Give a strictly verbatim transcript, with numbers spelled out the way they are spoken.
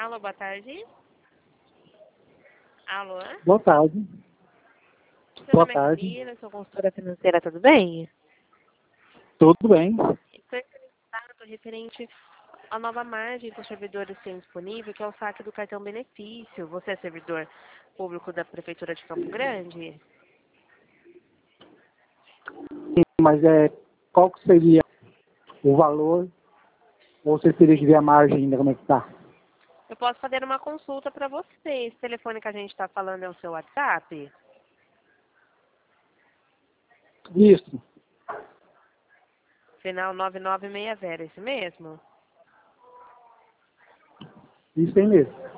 Alô, boa tarde. Alô? Boa tarde. Meu Boa nome é tarde. Camila, sou consultora financeira, tudo bem? Tudo bem? Estou interessado referente à nova margem que os servidores têm disponível, que é o saque do cartão benefício. Você é servidor público da Prefeitura de Campo Grande? Sim, mas é, qual que seria o valor? Ou você teria que ver a margem ainda, como é que está? Eu posso fazer uma consulta para você. Esse telefone que a gente está falando é o seu WhatsApp? Isso. Final nove nove seis zero, é esse mesmo? Isso aí mesmo.